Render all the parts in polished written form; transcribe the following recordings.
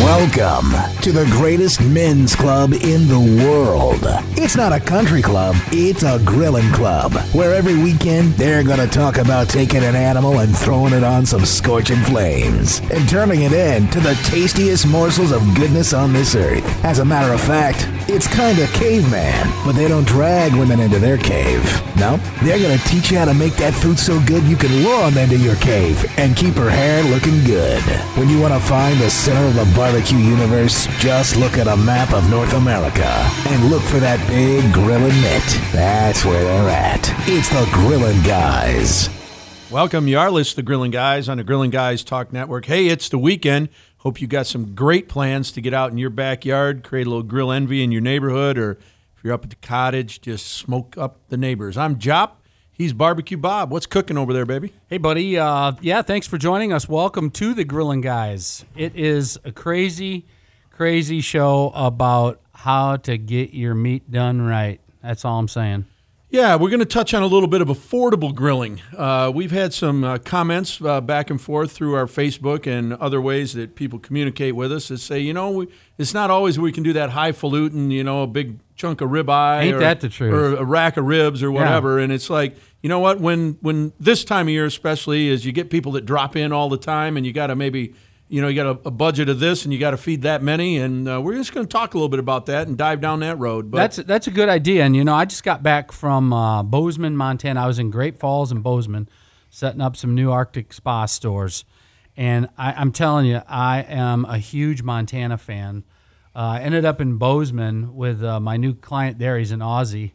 Welcome to the greatest men's club in the world. It's not a country club, it's a grilling club, where every weekend they're going to talk about taking an animal and throwing it on some scorching flames and turning it into the tastiest morsels of goodness on this earth. As a matter of fact, it's kind of caveman, but they don't drag women into their cave. No, they're going to teach you how to make that food so good you can lure them into your cave and keep her hair looking good. When you want to find the center of the barbecue universe, just look at a map of North America and look for that big grilling mitt. That's where they're at. It's the Grillin' Guys. Welcome. You are listening to Grillin' Guys on the Grillin' Guys Talk Network. Hey, it's the weekend. Hope you got some great plans to get out in your backyard, create a little grill envy in your neighborhood, or if you're up at the cottage, just smoke up the neighbors. I'm Jop. He's Barbecue Bob. What's cooking over there, baby? Hey, buddy. Thanks for joining us. Welcome to the Grillin' Guys. It is a crazy, crazy show about how to get your meat done right. That's all I'm saying. Yeah, we're going to touch on a little bit of affordable grilling. We've had some comments back and forth through our Facebook and other ways that people communicate with us that say, it's not always we can do that highfalutin, a big chunk of ribeye. Ain't that the truth? Or a rack of ribs or whatever. Yeah. And it's like, you know what, when this time of year especially is you get people that drop in all the time and you got to maybe – you got a budget of this, and you got to feed that many, and we're just going to talk a little bit about that and dive down that road. But that's a good idea, and I just got back from Bozeman, Montana. I was in Great Falls and Bozeman, setting up some new Arctic Spa stores, and I'm telling you, I am a huge Montana fan. I ended up in Bozeman with my new client there. He's an Aussie,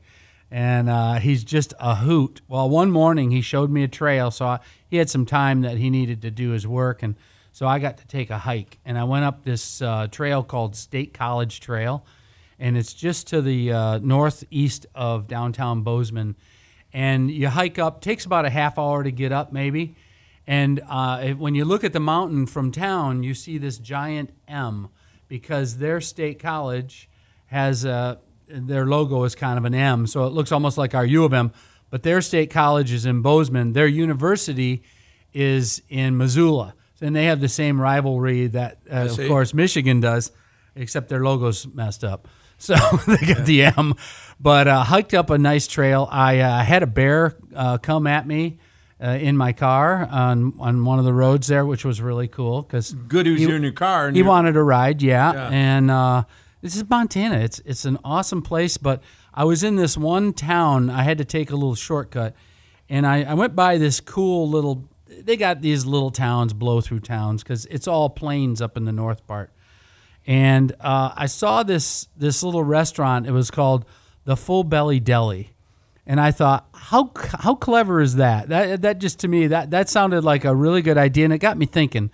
and he's just a hoot. Well, one morning he showed me a trail, so he had some time that he needed to do his work, and so I got to take a hike, and I went up this trail called State College Trail, and it's just to the northeast of downtown Bozeman. And you hike up, takes about a half hour to get up maybe, and when you look at the mountain from town, you see this giant M, because their State College has their logo is kind of an M, so it looks almost like our U of M, but their State College is in Bozeman. Their university is in Missoula. And they have the same rivalry that, of course, Michigan does, except their logo's messed up. So they got the M. But hiked up a nice trail. I had a bear come at me in my car on one of the roads there, which was really cool. Good he was in your car. He wanted a ride, yeah. And this is Montana. It's an awesome place. But I was in this one town. I had to take a little shortcut. And I went by this cool little... They got these little towns, blow-through towns, because it's all plains up in the north part. And I saw this little restaurant. It was called the Full Belly Deli. And I thought, how clever is that? That just, to me, that sounded like a really good idea. And it got me thinking,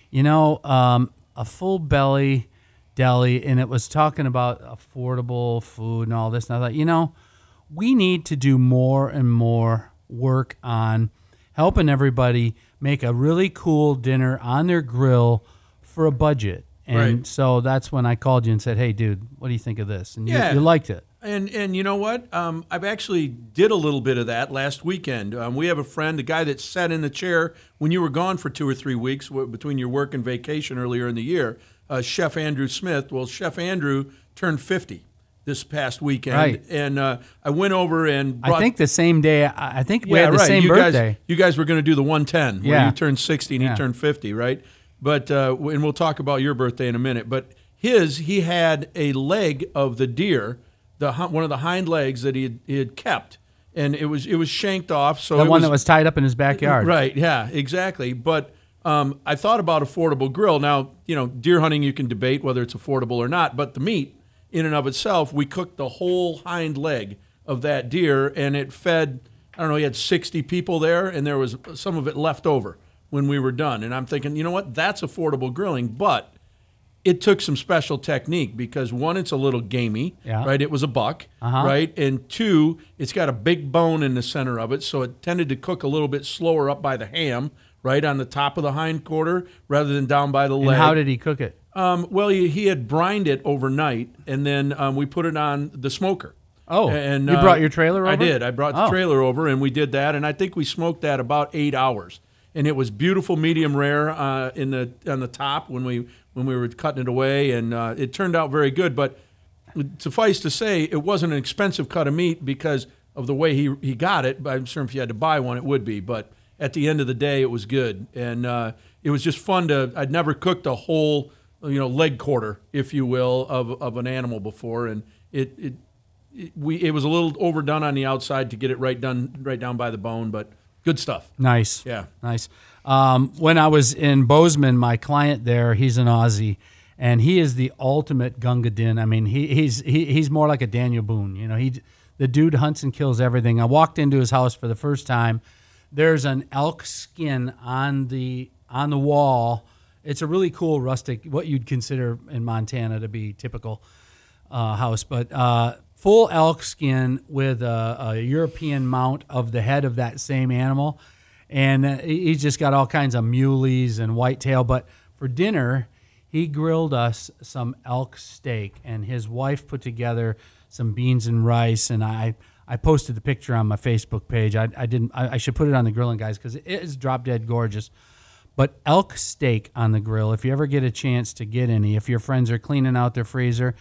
a full belly deli, and it was talking about affordable food and all this. And I thought, we need to do more and more work on helping everybody make a really cool dinner on their grill for a budget. And so that's when I called you and said, hey, dude, what do you think of this? And you liked it. And you know what? I've actually did a little bit of that last weekend. We have a friend, a guy that sat in the chair when you were gone for 2 or 3 weeks between your work and vacation earlier in the year, Chef Andrew Smith. Well, Chef Andrew turned 50. This past weekend, right. And I went over and brought, I think the same day. I think we had the same birthday. You guys were going to do the 110, where you turned 60 and he turned 50, right? But and we'll talk about your birthday in a minute. But he had a leg of the deer, one of the hind legs that he had kept, and it was shanked off. So the one that was tied up in his backyard, right? Yeah, exactly. But I thought about affordable grill. Now, deer hunting you can debate whether it's affordable or not, but the meat, in and of itself, we cooked the whole hind leg of that deer, and it fed, he had 60 people there, and there was some of it left over when we were done. And I'm thinking, you know what, that's affordable grilling, but it took some special technique because, one, it's a little gamey, right? It was a buck, right? And two, it's got a big bone in the center of it, so it tended to cook a little bit slower up by the ham, right, on the top of the hind quarter rather than down by the leg. And how did he cook it? Well, he had brined it overnight, and then we put it on the smoker. Oh, and you brought your trailer over? I did. I brought the trailer over, and we did that, and I think we smoked that about 8 hours. and it was beautiful medium rare on the top when we were cutting it away, and it turned out very good. But suffice to say, it wasn't an expensive cut of meat because of the way he got it. But I'm sure if you had to buy one, it would be. But at the end of the day, it was good, and it was just fun I'd never cooked a whole, leg quarter, if you will, of an animal before, and it was a little overdone on the outside to get it right down by the bone, but good stuff. Nice. Yeah. Nice. When I was in Bozeman, my client there, he's an Aussie, and he is the ultimate Gunga Din. I mean, he's more like a Daniel Boone. The dude hunts and kills everything. I walked into his house for the first time. There's an elk skin on the wall. It's a really cool rustic, what you'd consider in Montana to be typical house, but full elk skin with a European mount of the head of that same animal. And he's just got all kinds of muleys and whitetail. But for dinner, he grilled us some elk steak, and his wife put together some beans and rice. And I posted the picture on my Facebook page. I should put it on the Grilling Guys because it is drop dead gorgeous. But elk steak on the grill, if you ever get a chance to get any, if your friends are cleaning out their freezer,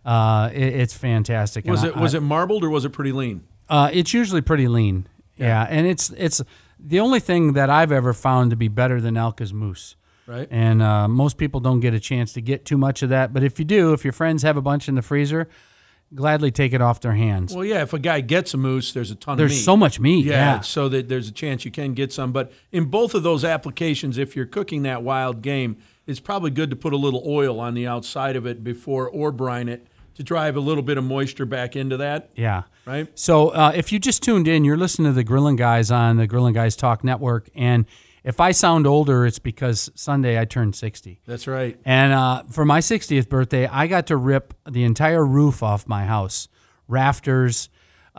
it's fantastic. Was it marbled or was it pretty lean? It's usually pretty lean. Yeah, and it's the only thing that I've ever found to be better than elk is moose. Right. And most people don't get a chance to get too much of that. But if you do, if your friends have a bunch in the freezer, gladly take it off their hands. Well, yeah, if a guy gets a moose, there's a ton of meat. There's so much meat, yeah. So that there's a chance you can get some. But in both of those applications, if you're cooking that wild game, it's probably good to put a little oil on the outside of it before or brine it to drive a little bit of moisture back into that. Yeah. Right? So if you just tuned in, you're listening to the Grilling Guys on the Grilling Guys Talk Network. And if I sound older, it's because Sunday I turned 60. That's right. And for my 60th birthday, I got to rip the entire roof off my house. Rafters,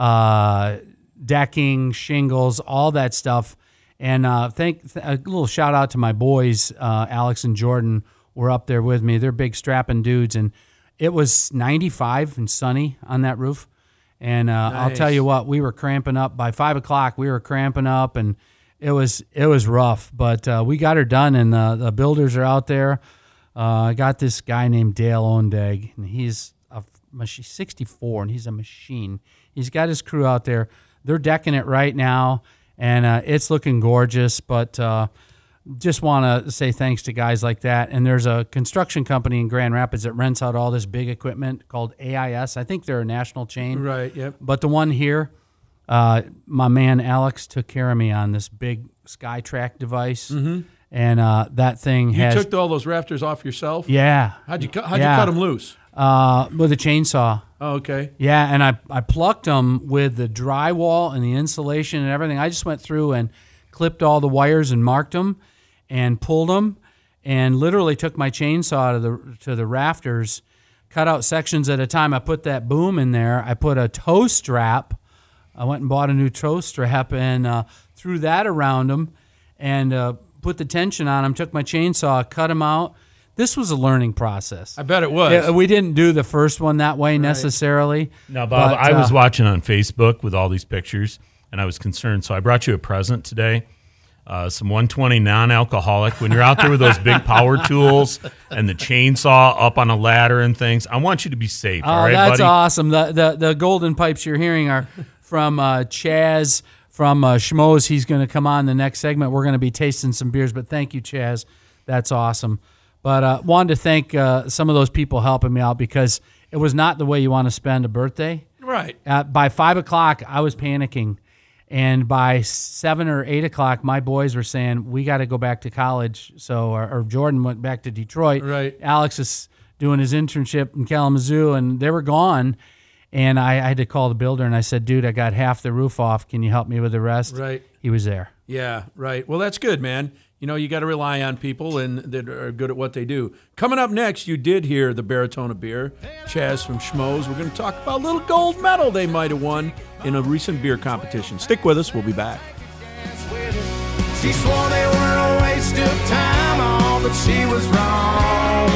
decking, shingles, all that stuff. And a little shout out to my boys, Alex and Jordan, were up there with me. They're big strapping dudes. And it was 95 and sunny on that roof. And Nice. I'll tell you what, we were cramping up. By 5 o'clock, we were cramping up, and it was rough. But we got her done, and the builders are out there. I got this guy named Dale Ondag, and he's 64, and he's a machine. He's got his crew out there. They're decking it right now, and it's looking gorgeous. But just want to say thanks to guys like that. And there's a construction company in Grand Rapids that rents out all this big equipment called AIS. I think they're a national chain. Right, yep. But the one here, my man Alex took care of me on this big SkyTrack device. Mm-hmm. And that thing You took all those rafters off yourself? Yeah. How'd you cut them loose? With a chainsaw. Oh, okay. Yeah, and I plucked them with the drywall and the insulation and everything. I just went through and clipped all the wires and marked them and pulled them and literally took my chainsaw to the rafters, cut out sections at a time. I put that boom in there. I put a toe strap. I went and bought a new toe strap and threw that around them and put the tension on them, took my chainsaw, cut them out. This was a learning process. I bet it was. We didn't do the first one that way necessarily. No, Bob, I was watching on Facebook with all these pictures, and I was concerned. So I brought you a present today, some 120 non-alcoholic. When you're out there with those big power tools and the chainsaw up on a ladder and things, I want you to be safe. All right, that's buddy? awesome. The golden pipes you're hearing are from Chaz from Schmoes. He's going to come on the next segment. We're going to be tasting some beers, but thank you, Chaz. That's awesome. But wanted to thank some of those people helping me out because it was not the way you want to spend a birthday. Right. By 5 o'clock, I was panicking. And by 7 or 8 o'clock, my boys were saying, we got to go back to college. So, or Jordan went back to Detroit. Right. Alex is doing his internship in Kalamazoo, and they were gone. And I had to call the builder, and I said, dude, I got half the roof off. Can you help me with the rest? Right. He was there. Yeah, right. Well, that's good, man. You know, you got to rely on people and that are good at what they do. Coming up next, you did hear the Baritone of Beer, Chaz from Schmoes. We're going to talk about a little gold medal they might have won in a recent beer competition. Stick with us. We'll be back. She swore they were a waste of time, all but she was wrong.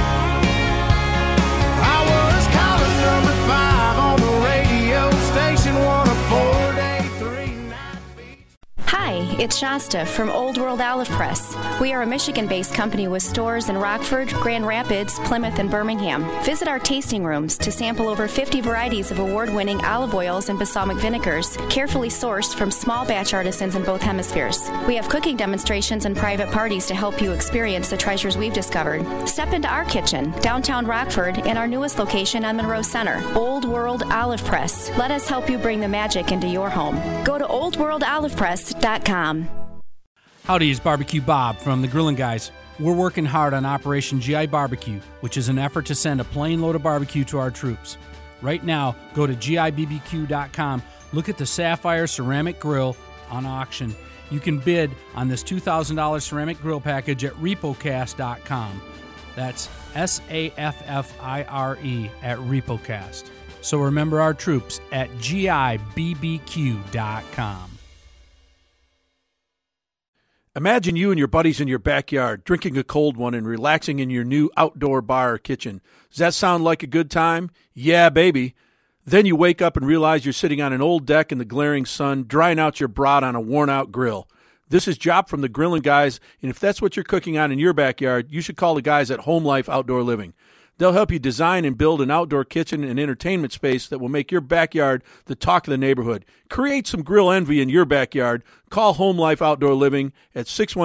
I was calling number 5 on the radio station, 104.83. Hi, It's Shasta from Old World Olive Press. We are a Michigan-based company with stores in Rockford, Grand Rapids, Plymouth, and Birmingham. Visit our tasting rooms to sample over 50 varieties of award-winning olive oils and balsamic vinegars, carefully sourced from small batch artisans in both hemispheres. We have cooking demonstrations and private parties to help you experience the treasures we've discovered. Step into our kitchen, downtown Rockford, and our newest location on Monroe Center, Old World Olive Press. Let us help you bring the magic into your home. Go to oldworldolivepress.com. Howdy, it's Barbecue Bob from the Grillin' Guys. We're working hard on Operation GI Barbecue, which is an effort to send a plane load of barbecue to our troops. Right now, go to gibbq.com, look at the Sapphire Ceramic Grill on auction. You can bid on this $2,000 ceramic grill package at repocast.com. That's SAFFIRE at Repocast. So remember our troops at gibbq.com. Imagine you and your buddies in your backyard drinking a cold one and relaxing in your new outdoor bar or kitchen. Does that sound like a good time? Yeah, baby. Then you wake up and realize you're sitting on an old deck in the glaring sun, drying out your brat on a worn-out grill. This is Jop from the Grillin' Guys, and if that's what you're cooking on in your backyard, you should call the guys at Home Life Outdoor Living. They'll help you design and build an outdoor kitchen and entertainment space that will make your backyard the talk of the neighborhood. Create some grill envy in your backyard. Call Home Life Outdoor Living at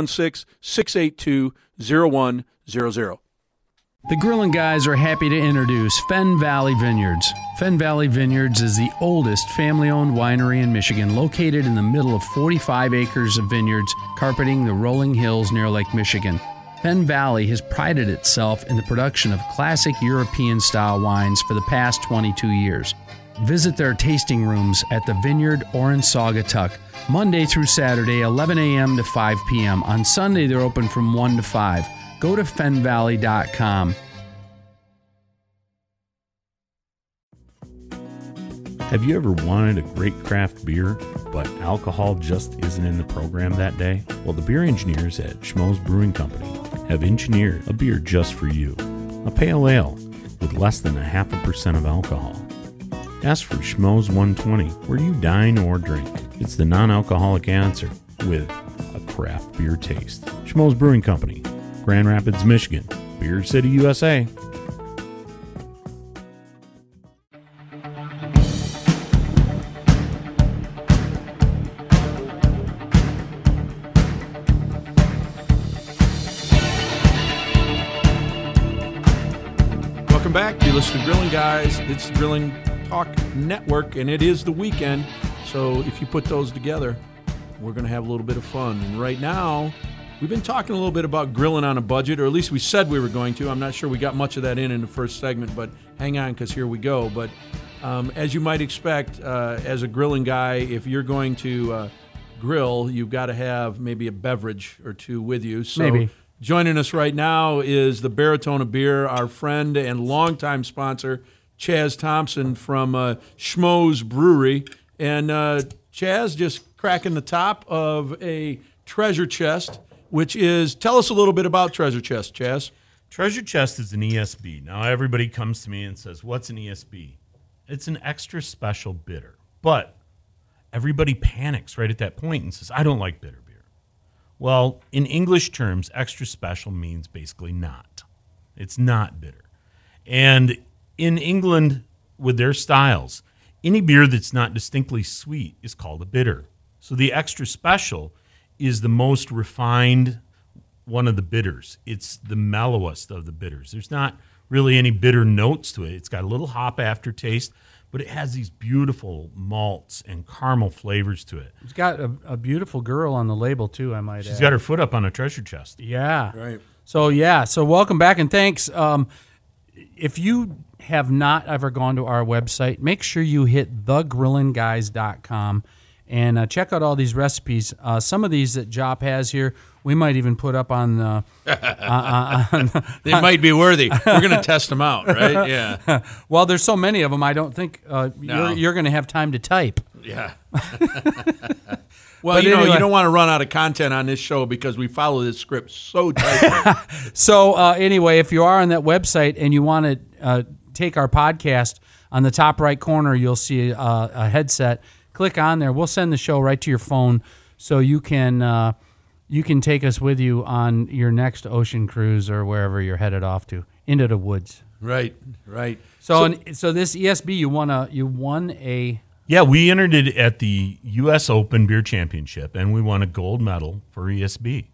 616-682-0100. The Grillin' Guys are happy to introduce Fenn Valley Vineyards. Fenn Valley Vineyards is the oldest family-owned winery in Michigan, located in the middle of 45 acres of vineyards carpeting the rolling hills near Lake Michigan. Fenn Valley has prided itself in the production of classic European-style wines for the past 22 years. Visit their tasting rooms at the Vineyard or in Saugatuck, Monday through Saturday, 11 a.m. to 5 p.m. On Sunday, they're open from 1 to 5. Go to fennvalley.com. Have you ever wanted a great craft beer, but alcohol just isn't in the program that day? Well, the beer engineers at Schmoes Brewing Company have engineered a beer just for you. A pale ale with less than 0.5% of alcohol. Ask for Schmoes 120, where you dine or drink. It's the non-alcoholic answer with a craft beer taste. Schmoes Brewing Company, Grand Rapids, Michigan. Beer City, USA. Welcome back. You listen to Grillin' Guys. It's the Grilling Talk Network, and it is the weekend. So if you put those together, we're going to have a little bit of fun. And right now, we've been talking a little bit about grilling on a budget, or at least we said we were going to. I'm not sure we got much of that in the first segment, but hang on, because here we go. But as you might expect, as a grilling guy, if you're going to grill, you've got to have maybe a beverage or two with you. So Maybe. Joining us right now is the Baritone of Beer, our friend and longtime sponsor, Chaz Thompson from Schmoes Brewery. And Chaz just cracking the top of a treasure chest, which is, tell us a little bit about treasure chest, Chaz. Treasure chest is an ESB. Now, everybody comes to me and says, what's an ESB? It's an extra special bitter. But everybody panics right at that point and says, I don't like bitter beer. Well, in English terms, extra special means basically not. It's not bitter. And in England, with their styles, any beer that's not distinctly sweet is called a bitter. So the extra special is the most refined one of the bitters. It's the mellowest of the bitters. There's not really any bitter notes to it. It's got a little hop aftertaste, but it has these beautiful malts and caramel flavors to it. It's got a beautiful girl on the label, too, I might add. She's got her foot up on a treasure chest. Yeah. Right. So welcome back, and thanks. If you have not ever gone to our website, make sure you hit thegrillinguys.com and check out all these recipes. Some of these that Jop has here, we might even put up on They might be worthy. We're going to test them out, right? Yeah. Well, there's so many of them, I don't think you're going to have time to type. Yeah. Well, But you know, anyway. you don't want to run out of content on this show because we follow this script so tightly. So anyway, if you are on that website and you want to take our podcast, on the top right corner, you'll see a headset. Click on there. We'll send the show right to your phone so you can take us with you on your next ocean cruise or wherever you're headed off to, into the woods. Right. So this ESB, you won a. Yeah, we entered it at the U.S. Open Beer Championship, and we won a gold medal for ESB.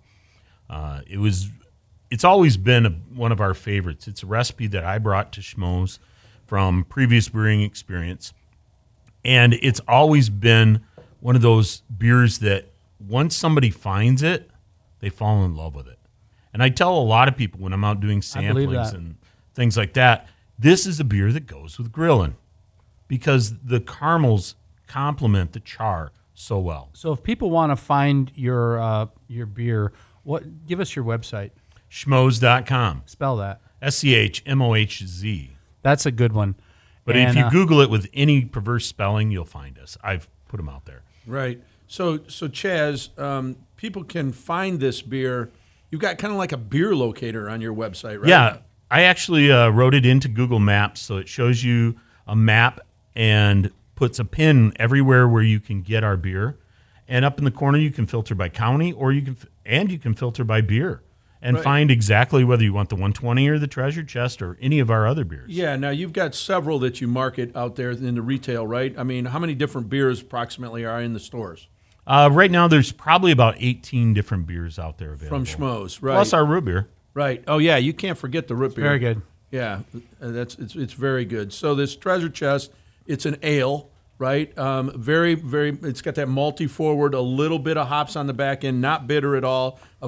It's always been one of our favorites. It's a recipe that I brought to Schmoes from previous brewing experience, and it's always been one of those beers that once somebody finds it, they fall in love with it. And I tell a lot of people when I'm out doing samplings and things like that, this is a beer that goes with grilling because the caramels complement the char so well. So if people want to find your beer, give us your website. Schmoes.com. Spell that. SCHMOHZ. That's a good one. But if you Google it with any perverse spelling, you'll find us. I've put them out there. Right. So Chaz, people can find this beer. You've got kind of like a beer locator on your website, right? Yeah. I actually wrote it into Google Maps, so it shows you a map and puts a pin everywhere where you can get our beer. And up in the corner, you can filter by county, or you can filter by beer and find exactly whether you want the 120 or the Treasure Chest or any of our other beers. Yeah. Now you've got several that you market out there in the retail, right? I mean, how many different beers approximately are in the stores? Right now, there's probably about 18 different beers out there available. From Schmoes, right? Plus our root beer. Right. Oh yeah, you can't forget the root beer. Very good. Yeah, it's very good. So this Treasure Chest, it's an ale, right? Very. It's got that malty forward, a little bit of hops on the back end, not bitter at all. A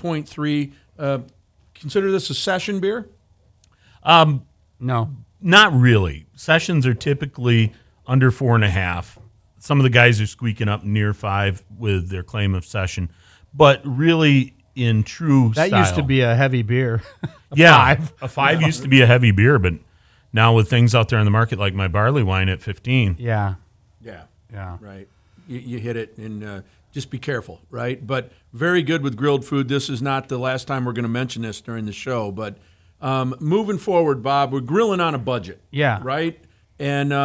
5.3. Consider this a session beer? No, not really. Sessions are typically under 4.5. Some of the guys are squeaking up near 5 with their claim of session, but really. In true that style. used to be a heavy beer. A 5 used to be a heavy beer, but now with things out there in the market like my barley wine at 15. Yeah. Right. You hit it, and just be careful, right? But very good with grilled food. This is not the last time we're going to mention this during the show, but moving forward, Bob, we're grilling on a budget. Yeah. Right? And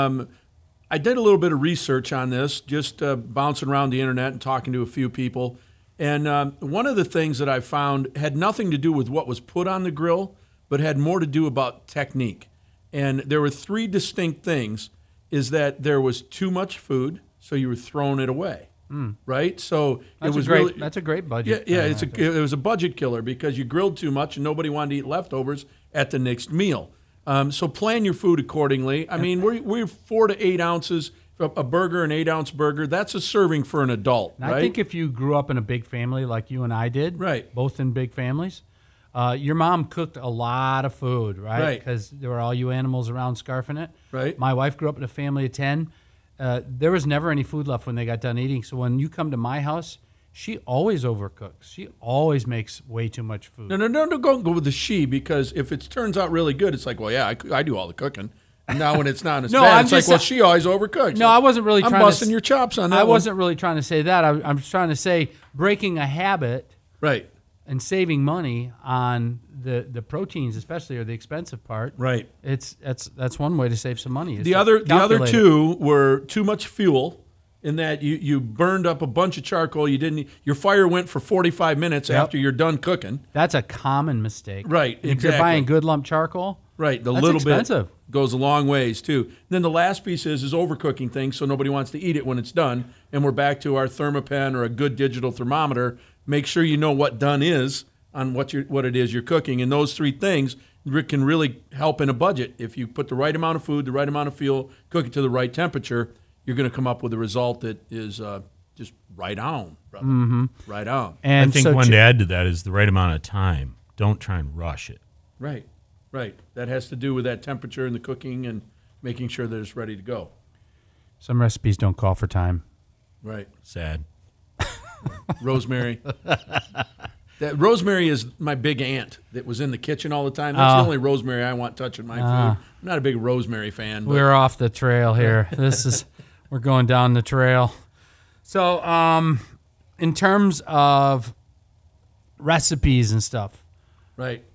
I did a little bit of research on this, just bouncing around the internet and talking to a few people. And one of the things that I found had nothing to do with what was put on the grill, but had more to do about technique. And there were 3 distinct things, is that there was too much food, so you were throwing it away, right? So that's it was that's a great budget. Yeah, it was a budget killer because you grilled too much and nobody wanted to eat leftovers at the next meal. So plan your food accordingly. I mean, we're 4 to 8 ounces. A burger, an 8-ounce burger, that's a serving for an adult, and right? I think if you grew up in a big family like you and I did, right, both in big families, your mom cooked a lot of food, right? Because there were all you animals around scarfing it. Right. My wife grew up in a family of 10. There was never any food left when they got done eating. So when you come to my house, she always overcooks. She always makes way too much food. No, don't go with the she, because if it turns out really good, it's like, well, yeah, I do all the cooking. And now when it's not as bad, it's like, well, she always overcooks. No, I wasn't really I'm trying busting your chops on that. I wasn't really trying to say that. I'm trying to say breaking a habit, right, and saving money on the proteins, especially, or the expensive part. Right. That's one way to save some money. The other 2 were too much fuel, in that you burned up a bunch of charcoal. Your fire went for 45 minutes after you're done cooking. That's a common mistake. Right. If you're buying good lump charcoal. Right, that's little expensive. Bit goes a long ways, too. And then the last piece is overcooking things, so nobody wants to eat it when it's done. And we're back to our Thermopen or a good digital thermometer. Make sure you know what done is on what it is you're cooking. And those 3 things can really help in a budget. If you put the right amount of food, the right amount of fuel, cook it to the right temperature, you're going to come up with a result that is just right on, brother. Mm-hmm. Right on. And I think one to add to that is the right amount of time. Don't try and rush it. Right. That has to do with that temperature and the cooking and making sure that it's ready to go. Some recipes don't call for time. Right. Sad. Rosemary. Rosemary is my big aunt that was in the kitchen all the time. That's the only rosemary I want touching my food. I'm not a big rosemary fan. But. We're off the trail here. We're going down the trail. So, in terms of recipes and stuff, right?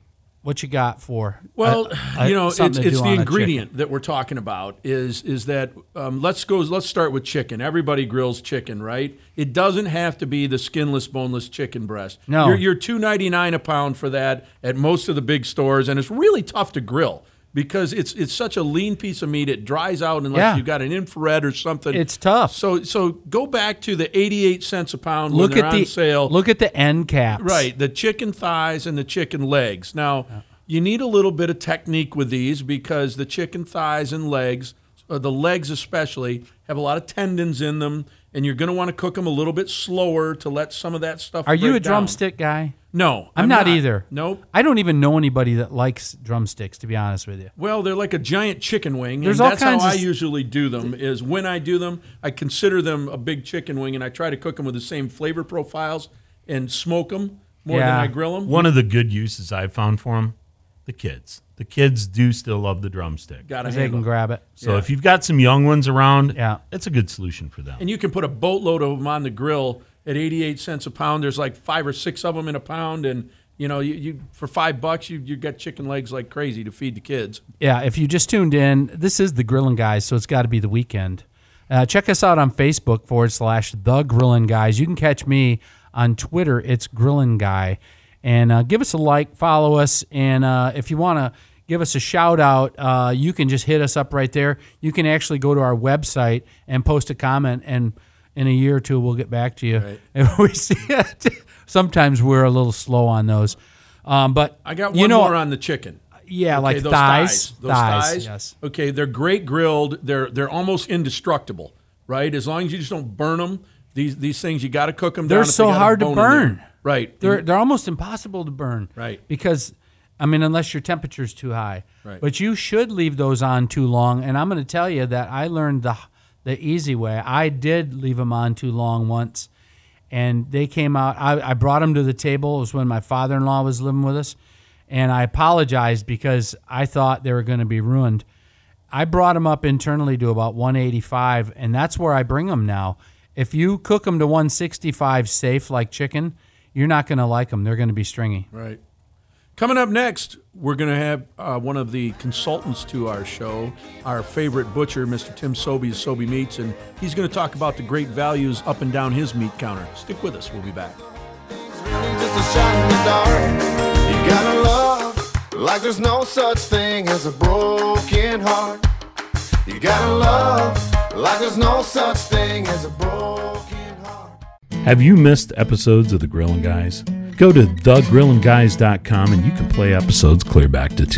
what you got for? Well, it's something to do the on a ingredient that we're talking about is that let's start with chicken. Everybody grills chicken, right? It doesn't have to be the skinless, boneless chicken breast. No. You're $2.99 a pound for that at most of the big stores, and it's really tough to grill because it's such a lean piece of meat. It dries out unless you've got an infrared or something. It's tough. So go back to the 88 cents a pound when they're on sale. Look at the end caps. Right, the chicken thighs and the chicken legs. Now, you need a little bit of technique with these because the chicken thighs and legs, the legs especially, have a lot of tendons in them, and you're going to want to cook them a little bit slower to let some of that stuff Are you a break down. drumstick guy? No, I'm not either. Nope. I don't even know anybody that likes drumsticks, to be honest with you. Well, they're like a giant chicken wing, There's and all that's how kinds I of usually do them, is when I do them, I consider them a big chicken wing, and I try to cook them with the same flavor profiles and smoke them more than I grill them. One of the good uses I've found for them, the kids. The kids do still love the drumstick. Gotta They can grab it. So if you've got some young ones around, Yeah. it's a good solution for them. And you can put a boatload of them on the grill at 88 cents a pound. There's like 5 or 6 of them in a pound, and you for $5 you get chicken legs like crazy to feed the kids. Yeah, if you just tuned in, this is the Grillin' Guys, so it's got to be the weekend. Check us out on Facebook /The Grillin' Guys. You can catch me on Twitter. It's Grillin' Guy. And give us a like, follow us, and if you want to give us a shout out, you can just hit us up right there. You can actually go to our website and post a comment, and in a year or two we'll get back to you if we see it. Sometimes we're a little slow on those, but I got one more on the chicken. Yeah, okay, like those thighs. Those thighs. Yes. Okay, they're great grilled. They're almost indestructible, right? As long as you just don't burn them. These things you got to cook them down. They're if so they got a hard to bone in burn. there. Right. They're almost impossible to burn. Right. Because, unless your temperature's too high. Right. But you should leave those on too long. And I'm going to tell you that I learned the easy way. I did leave them on too long once, and they came out. I brought them to the table. It was when my father-in-law was living with us, and I apologized because I thought they were going to be ruined. I brought them up internally to about 185, and that's where I bring them now. If you cook them to 165 safe like chicken, you're not going to like them. They're going to be stringy. Right. Coming up next, we're going to have one of the consultants to our show, our favorite butcher, Mr. Tim Sobey of Sobey Meats, and he's going to talk about the great values up and down his meat counter. Stick with us. We'll be back. It's really just a shot in the dark. You gotta love like there's no such thing as a broken heart. You gotta love like there's no such thing as a broken heart. Have you missed episodes of The Grillin' Guys? Go to thegrillinguys.com and you can play episodes clear back to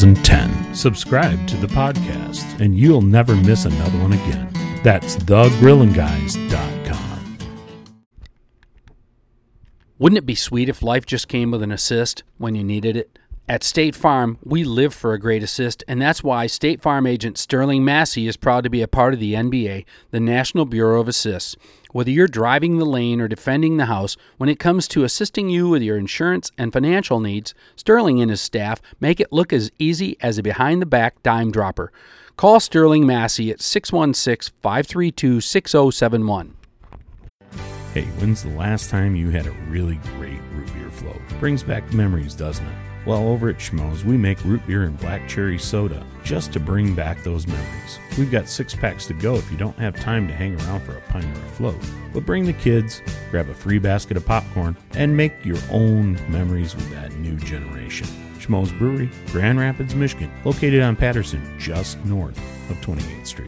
2010. Subscribe to the podcast and you'll never miss another one again. That's thegrillinguys.com. Wouldn't it be sweet if life just came with an assist when you needed it? At State Farm, we live for a great assist, and that's why State Farm agent Sterling Massey is proud to be a part of the NBA, the National Bureau of Assists. Whether you're driving the lane or defending the house, when it comes to assisting you with your insurance and financial needs, Sterling and his staff make it look as easy as a behind-the-back dime dropper. Call Sterling Massey at 616-532-6071. Hey, when's the last time you had a really great root beer float? Brings back memories, doesn't it? Well, over at Schmoes, we make root beer and black cherry soda just to bring back those memories. We've got 6-packs to go if you don't have time to hang around for a pint or a float. But bring the kids, grab a free basket of popcorn, and make your own memories with that new generation. Schmoes Brewery, Grand Rapids, Michigan, located on Patterson, just north of 28th Street.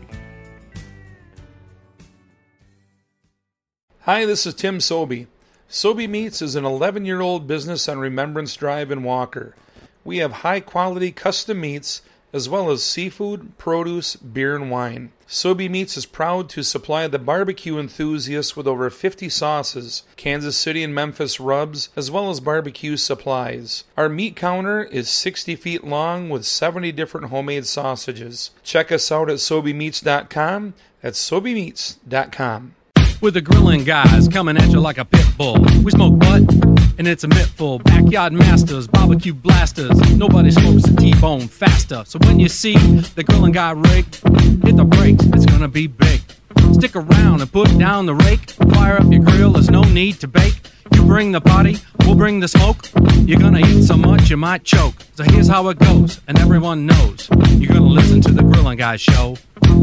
Hi, this is Tim Sobey. Sobey Meats is an 11-year-old business on Remembrance Drive in Walker. We have high-quality custom meats as well as seafood, produce, beer, and wine. Sobey Meats is proud to supply the barbecue enthusiasts with over 50 sauces, Kansas City and Memphis rubs, as well as barbecue supplies. Our meat counter is 60 feet long with 70 different homemade sausages. Check us out at SobeyMeats.com. That's SobeyMeats.com. With the Grillin' Guys coming at you like a pit bull. We smoke butt, and it's a mittful. Backyard masters, barbecue blasters. Nobody smokes a T-bone faster. So when you see the Grillin' Guy rig, hit the brakes, it's gonna be big. Stick around and put down the rake. Fire up your grill, there's no need to bake. You bring the party, we'll bring the smoke. You're gonna eat so much you might choke. So here's how it goes, and everyone knows. You're gonna listen to the Grillin' Guys show.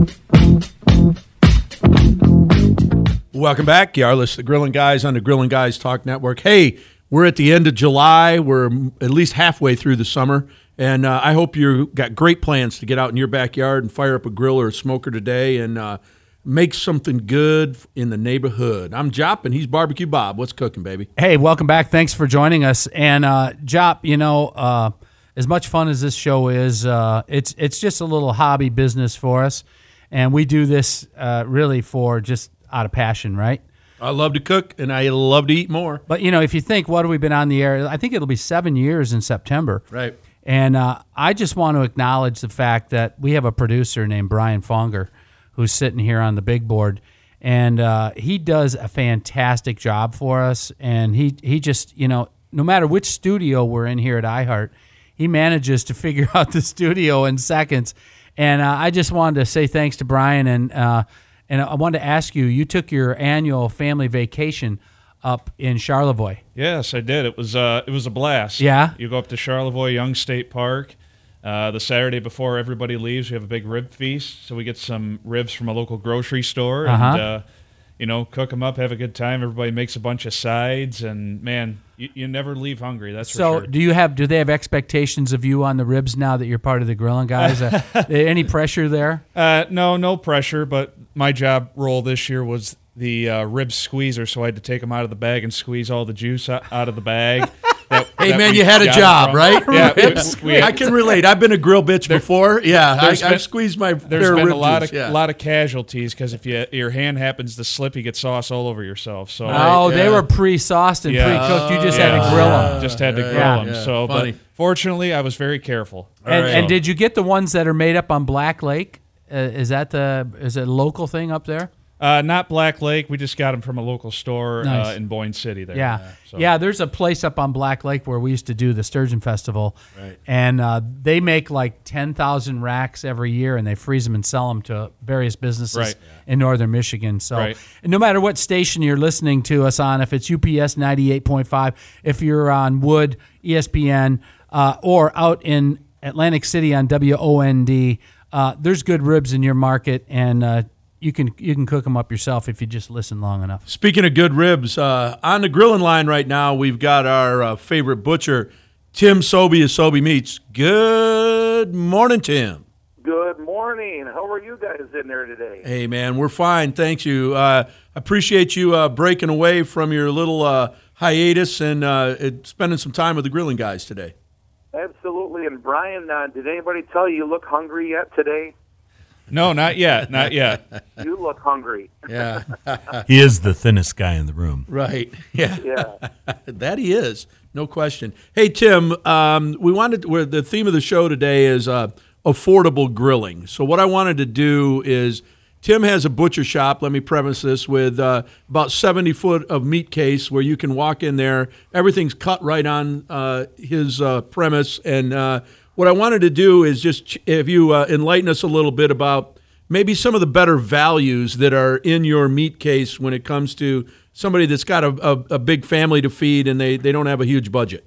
Welcome back, Yarlis, the Grillin' Guys on the Grillin' Guys Talk Network. Hey, we're at the end of July. We're at least halfway through the summer, and I hope you got great plans to get out in your backyard and fire up a grill or a smoker today and make something good in the neighborhood. I'm Jop, and he's Barbecue Bob. What's cooking, baby? Hey, welcome back. Thanks for joining us. And Jop, as much fun as this show is, it's just a little hobby business for us, and we do this really for just out of passion, right? I love to cook, and I love to eat more. But, if you think, what have we been on the air? I think it'll be 7 years in September. Right. And I just want to acknowledge the fact that we have a producer named Brian Fonger who's sitting here on the big board, and he does a fantastic job for us. And he just, no matter which studio we're in here at iHeart, he manages to figure out the studio in seconds. And I just wanted to say thanks to Brian, and I wanted to ask you, you took your annual family vacation up in Charlevoix. Yes, I did. It was a blast. Yeah? You go up to Charlevoix Young State Park. The Saturday before everybody leaves, we have a big rib feast. So we get some ribs from a local grocery store and, cook them up, have a good time. Everybody makes a bunch of sides, and, man, you never leave hungry, that's for sure. So do they have expectations of you on the ribs now that you're part of the Grillin' Guys? Any pressure there? No pressure, but my job role this year was the rib squeezer, so I had to take them out of the bag and squeeze all the juice out of the bag. Hey, man, you had a job, right? Yeah, I can relate. I've been a grill bitch before. Yeah, I've squeezed my There's fair been rib a lot juice, of yeah. lot of casualties because if your hand happens to slip, you get sauce all over yourself. So they were pre-sauced and pre-cooked. You just had to grill them. Just had to grill them. Yeah, so, funny. but fortunately, I was very careful. And did you get the ones that are made up on Black Lake? Is it a local thing up there? Not Black Lake. We just got them from a local store Nice. in Boyne City there. Yeah. There's a place up on Black Lake where we used to do the Sturgeon Festival, Right. and they make like 10,000 racks every year, and they freeze them and sell them to various businesses Right. in northern Michigan. So Right. no matter what station you're listening to us on, if it's UPS 98.5, if you're on Wood, ESPN, or out in Atlantic City on WOND, there's good ribs in your market, and you can cook them up yourself if you just listen long enough. Speaking of good ribs, on the grilling line right now, we've got our favorite butcher, Tim Sobey of Sobey Meats. Good morning, Tim. Good morning. How are you guys in there today? Hey, man, we're fine. Thank you. Appreciate you breaking away from your little hiatus and spending some time with the Grilling Guys today. Absolutely. And Brian, did anybody tell you look hungry yet today? No, not yet. Not yet. You look hungry. Yeah. He is the thinnest guy in the room. Right. Yeah. Yeah. That he is. No question. Hey, Tim, the theme of the show today is affordable grilling. So what I wanted to do is, Tim has a butcher shop, let me premise this, with about 70 foot of meat case where you can walk in there. Everything's cut right on his premise. And what I wanted to do is just if you enlighten us a little bit about maybe some of the better values that are in your meat case when it comes to somebody that's got a big family to feed and they don't have a huge budget.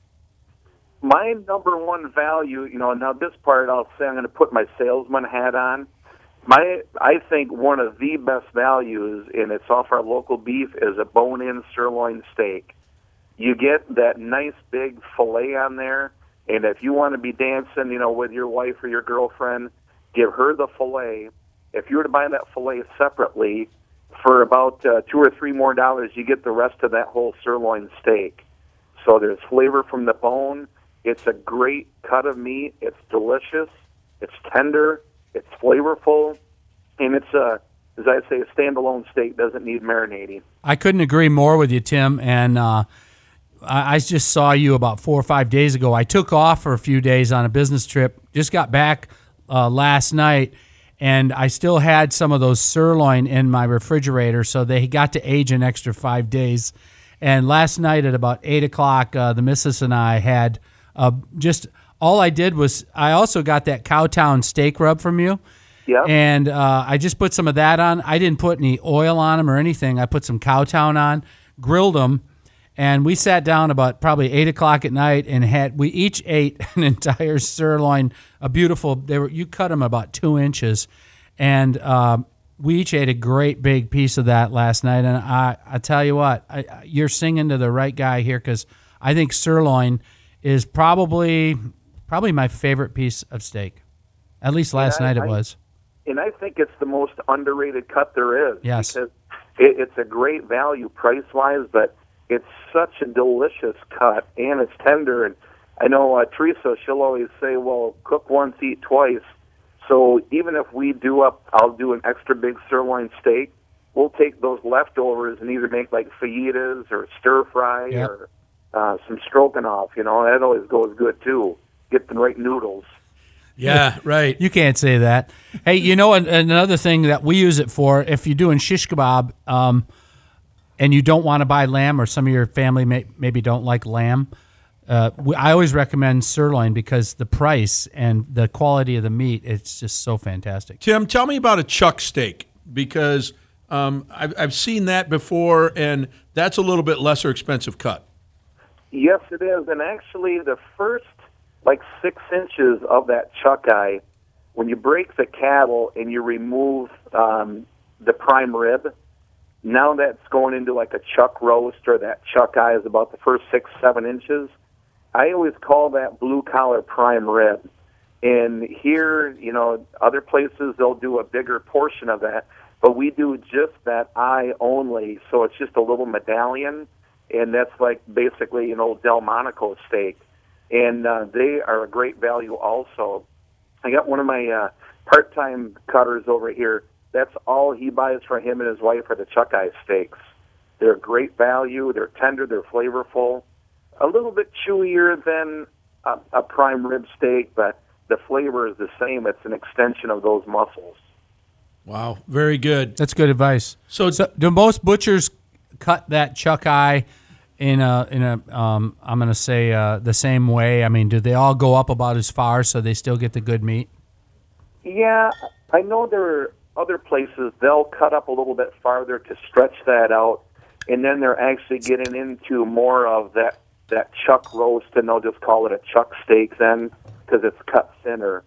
My number one value, now this part I'll say I'm going to put my salesman hat on. I think one of the best values, and it's off our local beef, is a bone-in sirloin steak. You get that nice big filet on there, and if you want to be dancing, with your wife or your girlfriend, give her the filet. If you were to buy that filet separately, for about $2 or $3 more, you get the rest of that whole sirloin steak. So there's flavor from the bone. It's a great cut of meat. It's delicious. It's tender. It's flavorful. And it's, as I say, a standalone steak doesn't need marinating. I couldn't agree more with you, Tim. And I just saw you about 4 or 5 days ago. I took off for a few days on a business trip, just got back last night, and I still had some of those sirloin in my refrigerator, so they got to age an extra 5 days. And last night at about 8 o'clock, the missus and I had all I did was I also got that Cowtown steak rub from you. Yeah. And I just put some of that on. I didn't put any oil on them or anything. I put some Cowtown on, grilled them, And we sat down about probably 8 o'clock at night and we each ate an entire sirloin, a beautiful, you cut them about 2 inches. And we each ate a great big piece of that last night. And I tell you what, you're singing to the right guy here, because I think sirloin is probably my favorite piece of steak. At least last night it was. And I think it's the most underrated cut there is. Yes. Because it's a great value price-wise, but it's such a delicious cut, and it's tender. And I know Teresa, she'll always say, well, cook once, eat twice. So even if I'll do an extra big sirloin steak, we'll take those leftovers and either make like fajitas or stir-fry or some stroganoff. That always goes good, too. Get the right noodles. Yeah, right. You can't say that. Hey, another thing that we use it for, if you're doing shish kebab and you don't want to buy lamb, or some of your family maybe don't like lamb, I always recommend sirloin, because the price and the quality of the meat, it's just so fantastic. Tim, tell me about a chuck steak, because I've seen that before, and that's a little bit lesser expensive cut. Yes, it is. And actually, the first 6 inches of that chuck eye, when you break the cattle and you remove the prime rib, now that's going into like a chuck roast, or that chuck eye is about the first 6-7 inches. I always call that blue-collar prime rib. And here, other places, they'll do a bigger portion of that, but we do just that eye only, so it's just a little medallion, and that's like basically an old Delmonico steak. And they are a great value also. I got one of my part-time cutters over here. That's all he buys for him and his wife are the chuck eye steaks. They're great value. They're tender. They're flavorful. A little bit chewier than a prime rib steak, but the flavor is the same. It's an extension of those muscles. Wow, very good. That's good advice. So do most butchers cut that chuck eye in a I'm going to say the same way? I mean, do they all go up about as far so they still get the good meat? Yeah, I know there are other places they'll cut up a little bit farther to stretch that out, and then they're actually getting into more of that chuck roast, and they'll just call it a chuck steak then, because it's cut thinner.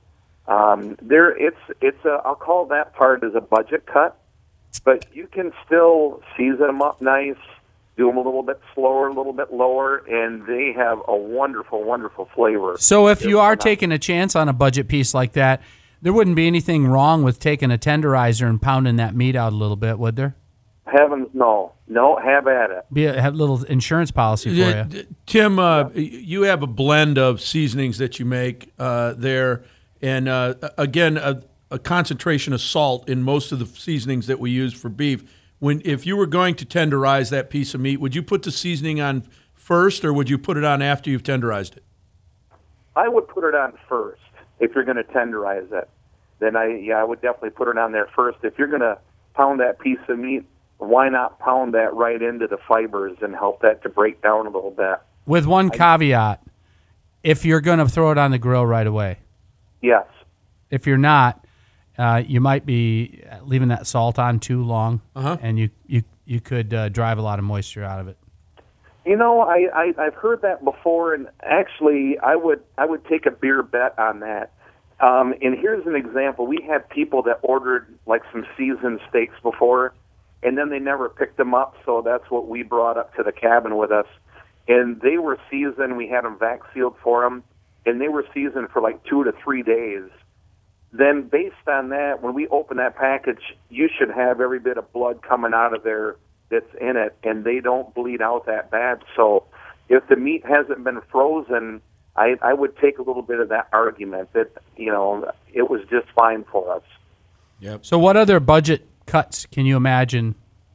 I'll call that part as a budget cut, but you can still season them up nice, do them a little bit slower, a little bit lower, and they have a wonderful, wonderful flavor. So if you are taking a chance on a budget piece like that, there wouldn't be anything wrong with taking a tenderizer and pounding that meat out a little bit, would there? Heavens, no. No, have at it. Have a little insurance policy for you. Tim, you have a blend of seasonings that you make there, and again, a concentration of salt in most of the seasonings that we use for beef. If you were going to tenderize that piece of meat, would you put the seasoning on first, or would you put it on after you've tenderized it? I would put it on first. If you're going to tenderize it, then I would definitely put it on there first. If you're going to pound that piece of meat, why not pound that right into the fibers and help that to break down a little bit? With one caveat, if you're going to throw it on the grill right away. Yes. If you're not, you might be leaving that salt on too long, and you could drive a lot of moisture out of it. I've heard that before, and actually, I would take a beer bet on that. And here's an example: we had people that ordered like some seasoned steaks before, and then they never picked them up. So that's what we brought up to the cabin with us, and they were seasoned. We had them vac sealed for them, and they were seasoned for like 2 to 3 days. Then, based on that, when we open that package, you should have every bit of blood coming out of there that's in it, and they don't bleed out that bad. So if the meat hasn't been frozen, I would take a little bit of that argument that, it was just fine for us. Yep. So what other budget cuts can you imagine?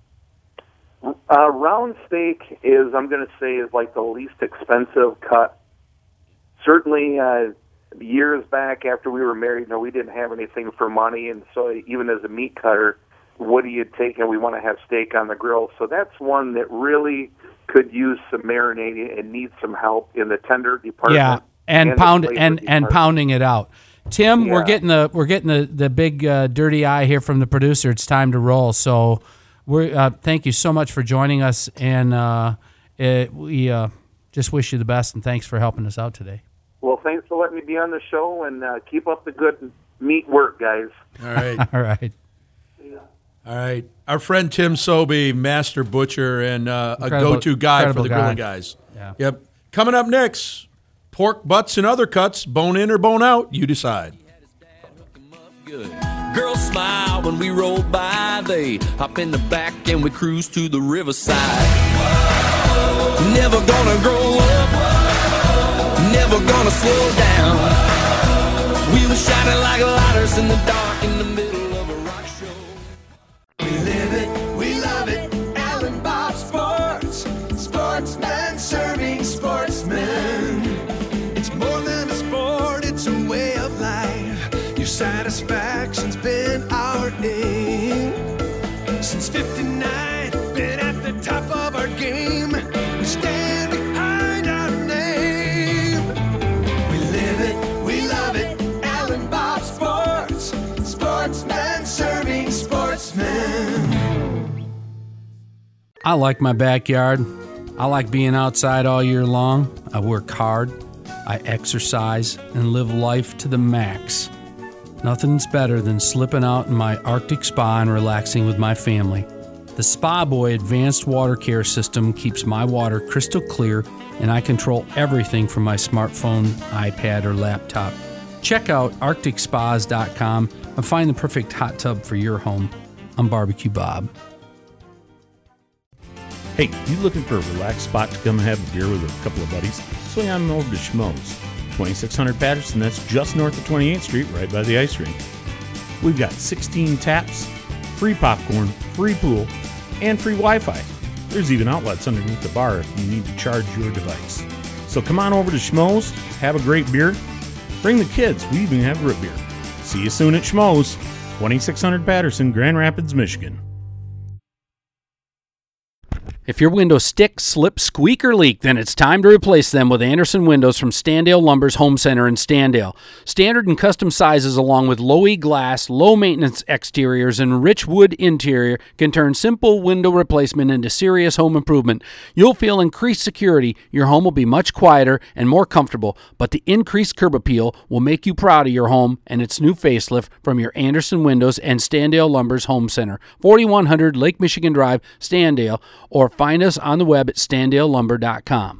Round steak is, I'm going to say, is like the least expensive cut. Certainly, years back after we were married, we didn't have anything for money, and so even as a meat cutter, what do you take? And we want to have steak on the grill. So that's one that really could use some marinating and needs some help in the tender department. Yeah, and pounding it out. Tim, we're getting the big dirty eye here from the producer. It's time to roll. So thank you so much for joining us, and we just wish you the best, and thanks for helping us out today. Well, thanks for letting me be on the show, and keep up the good meat work, guys. All right. All right. All right. Our friend Tim Sobey, master butcher and a go-to guy for the grilling guys. Yeah. Yep. Coming up next, pork butts and other cuts, bone in or bone out, you decide. Girls smile when we roll by. They hop in the back and we cruise to the riverside. Whoa. Never gonna grow up. Never gonna slow down. We were shining like lighters in the dark in the middle of a rock show. We live it, we love it. Alan Bob Sports. Sportsman serving sportsmen. It's more than a sport, it's a way of life. Your satisfaction's been our aim. Since 59, been at the top of our game. We stand behind our name. We live it, we love it. Alan Bob Sports. Sportsman serving sportsmen. I like my backyard. I like being outside all year long. I work hard. I exercise and live life to the max. Nothing's better than slipping out in my Arctic spa and relaxing with my family. The Spa Boy Advanced Water Care System keeps my water crystal clear, and I control everything from my smartphone, iPad, or laptop. Check out ArcticSpas.com and find the perfect hot tub for your home. I'm Barbecue Bob. Hey, you looking for a relaxed spot to come have a beer with a couple of buddies? Swing on over to Schmoes, 2600 Patterson. That's just north of 28th Street, right by the ice rink. We've got 16 taps, free popcorn, free pool, and free Wi-Fi. There's even outlets underneath the bar if you need to charge your device. So come on over to Schmoes, have a great beer. Bring the kids. We even have root beer. See you soon at Schmoes, 2600 Patterson, Grand Rapids, Michigan. If your windows stick, slip, squeak, or leak, then it's time to replace them with Anderson Windows from Standale Lumber's Home Center in Standale. Standard and custom sizes along with low-E glass, low-maintenance exteriors, and rich wood interior can turn simple window replacement into serious home improvement. You'll feel increased security, your home will be much quieter and more comfortable, but the increased curb appeal will make you proud of your home and its new facelift from your Anderson Windows and Standale Lumber's Home Center, 4100 Lake Michigan Drive, Standale, or find us on the web at standalelumber.com.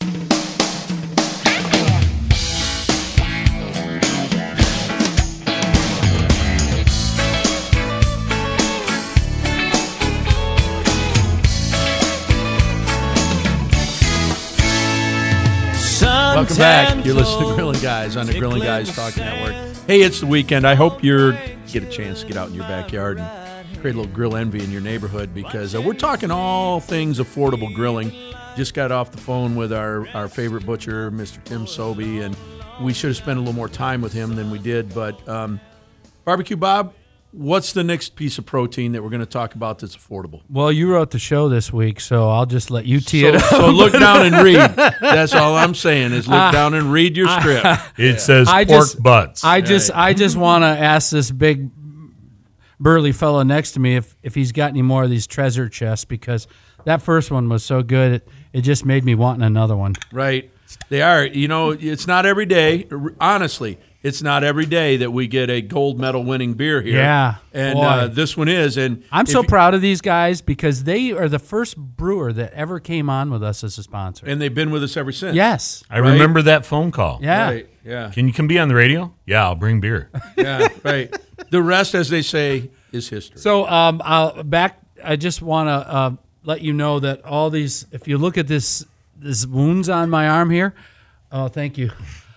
Welcome back. You're listening to Grilling Guys on the Grilling Guys Talk Network. Hey, it's the weekend. I hope you get a chance to get out in your backyard and create a little grill envy in your neighborhood because we're talking all things affordable grilling. Just got off the phone with our favorite butcher, Mr. Tim Sobey, and we should have spent a little more time with him than we did. But Barbecue Bob, what's the next piece of protein that we're going to talk about that's affordable? Well, you wrote the show this week, so I'll just let you tee it up. So look down and read. That's all I'm saying is look down and read your script. It says pork butts. I just want to ask this big burly fellow next to me if he's got any more of these treasure chests, because that first one was so good it just made me want another one. Right. They are. You know, it's not every day. Honestly, it's not every day that we get a gold medal winning beer here. Yeah. And this one is. And I'm so proud of these guys because they are the first brewer that ever came on with us as a sponsor. And they've been with us ever since. Yes. I remember that phone call. Yeah. Right. Yeah. Can you come be on the radio? Yeah, I'll bring beer. Yeah, right. The rest, as they say, is history. So I just want to let you know that all these, if you look at this wounds on my arm here, oh, thank you.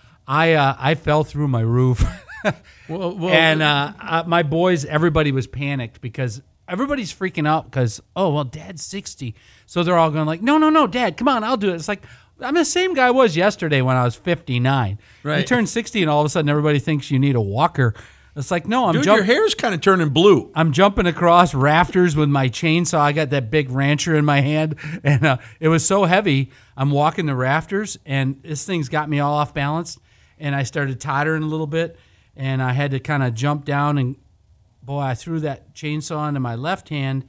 I fell through my roof. And my boys, everybody was panicked because everybody's freaking out because, oh, well, Dad's 60. So they're all going like, no, Dad, come on, I'll do it. It's like, I'm the same guy I was yesterday when I was 59. Right. You turn 60 and all of a sudden everybody thinks you need a walker. It's like, no, Dude, your hair's kind of turning blue. I'm jumping across rafters with my chainsaw. I got that big rancher in my hand, and it was so heavy. I'm walking the rafters, and this thing's got me all off balance, and I started tottering a little bit, and I had to kind of jump down, and, boy, I threw that chainsaw into my left hand,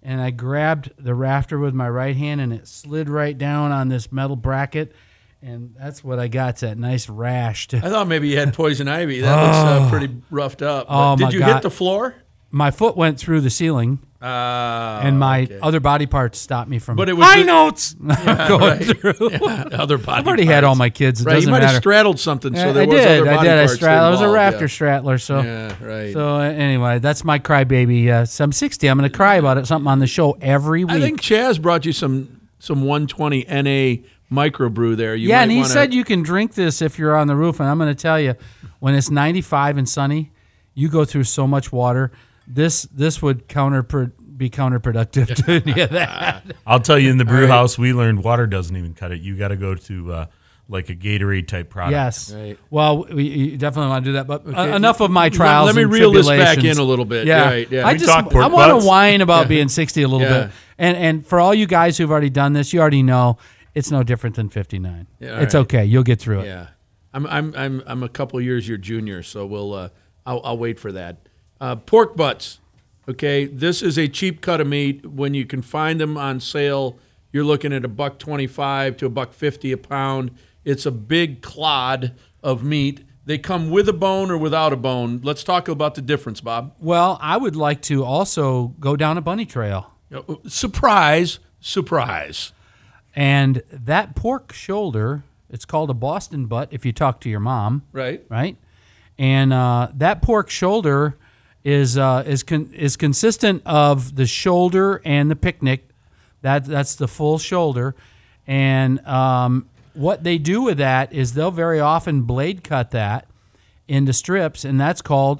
and I grabbed the rafter with my right hand, and it slid right down on this metal bracket, and that's what I got. It's that nice rash. I thought maybe you had poison ivy. That looks pretty roughed up. Oh, did my you God. hit the floor? My foot went through the ceiling, and my other body parts stopped me from. But it was high notes going right. through. Yeah, other body. I've already had all my kids. It Right, doesn't you might matter. have straddled something. So there I was did. other I body did. parts I was a involved, rafter yeah. straddler. So Yeah, right. So anyway, that's my crybaby. So I'm 60. I'm going to cry about it. Something on the show every week. I think Chaz brought you some 120 NA microbrew there. You yeah, might and he wanna- said you can drink this if you're on the roof. And I'm going to tell you, when it's 95 and sunny, you go through so much water. This would be counterproductive to any of that. I'll tell you, in the brew right. house, we learned water doesn't even cut it. You got to go to like a Gatorade type product. Yes. Right. Well, you definitely want to do that. But Okay. enough of my trials. Let me and reel this back tribulations. in a little bit. Yeah. Right, yeah. I We just talk pork I want butts. to whine about being 60 a little Yeah. bit. And for all you guys who've already done this, you already know it's no different than 59. Yeah, it's right. okay. You'll get through it. Yeah, I'm a couple years your junior, so we'll I'll wait for that. Pork butts. Okay, this is a cheap cut of meat. When you can find them on sale, you're looking at $1.25 to $1.50 a pound. It's a big clod of meat. They come with a bone or without a bone. Let's talk about the difference, Bob. Well, I would like to also go down a bunny trail. Surprise, surprise. And that pork shoulder, it's called a Boston butt if you talk to your mom. Right. Right? And that pork shoulder is consistent of the shoulder and the picnic. That's the full shoulder. And what they do with that is they'll very often blade cut that into strips, and that's called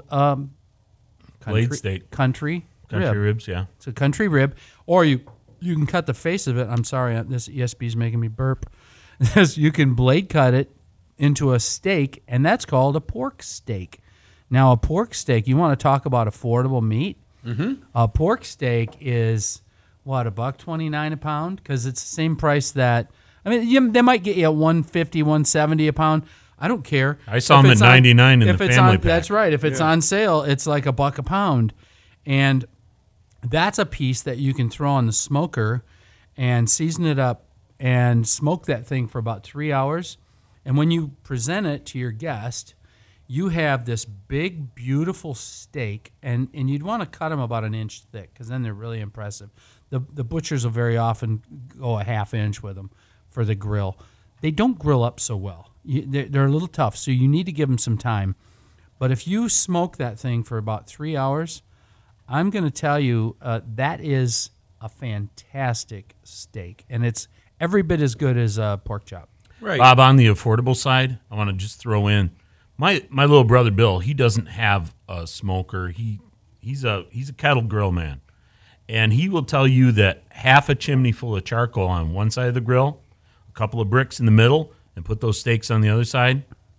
Blade steak. country Country rib. ribs, yeah. It's a country rib, or you can cut the face of it. I'm sorry, this ESP is making me burp. You can blade cut it into a steak, and that's called a pork steak. Now, a pork steak, you want to talk about affordable meat? Mm-hmm. A pork steak is, what, $1.29 a pound? Because it's the same price that, I mean, they might get you at $1.50, $1.70 a pound. I don't care. I saw them at 99 in the family pack. That's right. If it's on sale, it's like $1 a pound. And that's a piece that you can throw on the smoker and season it up and smoke that thing for about 3 hours. And when you present it to your guest, you have this big, beautiful steak, and you'd want to cut them about an inch thick because then they're really impressive. The butchers will very often go a half inch with them for the grill. They don't grill up so well. They're a little tough, so you need to give them some time. But if you smoke that thing for about 3 hours, I'm going to tell you that is a fantastic steak, and it's every bit as good as a pork chop. Right. Bob, on the affordable side, I want to just throw in my little brother Bill. He doesn't have a smoker. He's a kettle grill man, and he will tell you that half a chimney full of charcoal on one side of the grill, a couple of bricks in the middle, and put those steaks on the other side.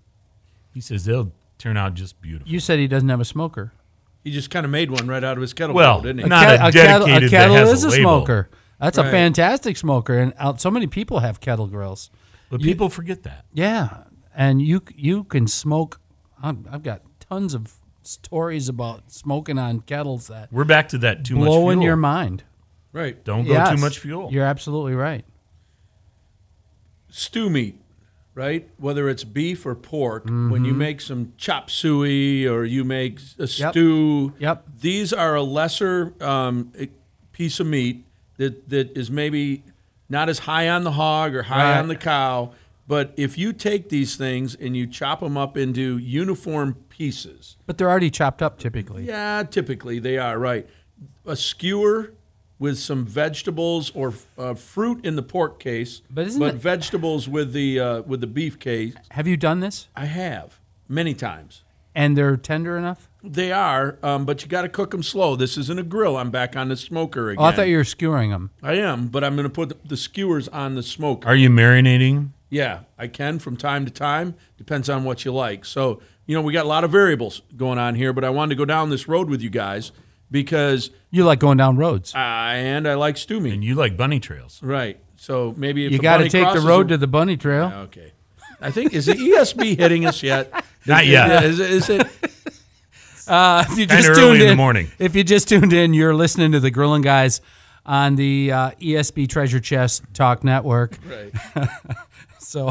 He says they'll turn out just beautiful. You said he doesn't have a smoker. He just kind of made one right out of his kettle, Well, didn't he? not a dedicated a kettle that has is a a label. smoker. That's Right. a fantastic smoker, and so many people have kettle grills. But people forget that. Yeah, and you can smoke. I've got tons of stories about smoking on kettles that We're back to that too much blow fuel. in your mind. Right. Don't go Yes, too much fuel. You're absolutely right. Stew meat, right? Whether it's beef or pork, when you make some chop suey or you make a stew, these are a lesser piece of meat that is maybe not as high on the hog or high on the cow. But if you take these things and you chop them up into uniform pieces. But they're already chopped up typically. Yeah, typically they are, right. A skewer with some vegetables or fruit in the pork case, but vegetables with the beef case. Have you done this? I have, many times. And they're tender enough? They are, but you got to cook them slow. This isn't a grill. I'm back on the smoker again. Oh, I thought you were skewering them. I am, but I'm going to put the skewers on the smoker. Are you marinating? Yeah, I can from time to time. Depends on what you like. So, we got a lot of variables going on here, but I wanted to go down this road with you guys because you like going down roads. And I like stew meat. And you like bunny trails. Right. So maybe if you got to take the road to the bunny trail. Yeah, okay. I think, is the ESB hitting us yet? Not yet. Is it? If you just early tuned in the morning. If you just tuned in, you're listening to the Grilling Guys on the ESB Treasure Chest Talk Network. Right. So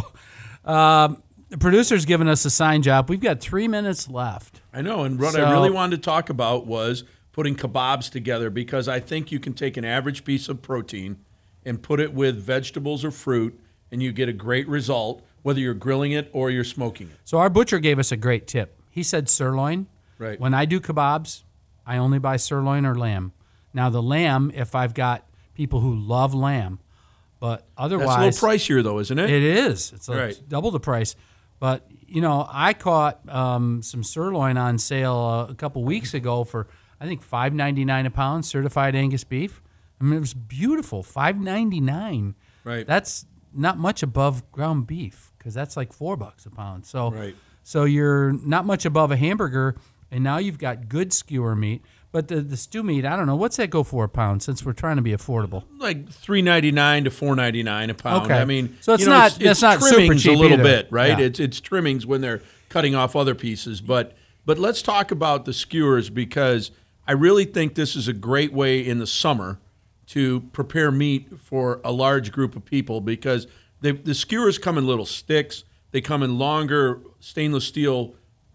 the producer's given us a sign job. We've got 3 minutes left. I know, and what I really wanted to talk about was putting kebabs together, because I think you can take an average piece of protein and put it with vegetables or fruit, and you get a great result, whether you're grilling it or you're smoking it. So our butcher gave us a great tip. He said sirloin. Right. When I do kebabs, I only buy sirloin or lamb. Now the lamb, if I've got people who love lamb, but otherwise... That's a little pricier, though, isn't it? It is. It's Right. double the price. But, you know, I caught some sirloin on sale a couple weeks ago for, I think, $5.99 a pound, certified Angus beef. I mean, it was beautiful, $5.99. Right. That's not much above ground beef, because that's like $4 a pound. So, Right. so you're not much above a hamburger, and now you've got good skewer meat. But the stew meat, I don't know. What's that go for a pound, since we're trying to be affordable? Like $3.99 to $4.99 a pound. Okay. I mean, so it's you know, not it's not super trimmings cheap a little either. bit, right? Yeah. It's trimmings when they're cutting off other pieces. But let's talk about the skewers, because I really think this is a great way in the summer to prepare meat for a large group of people, because the skewers come in little sticks. They come in longer stainless steel,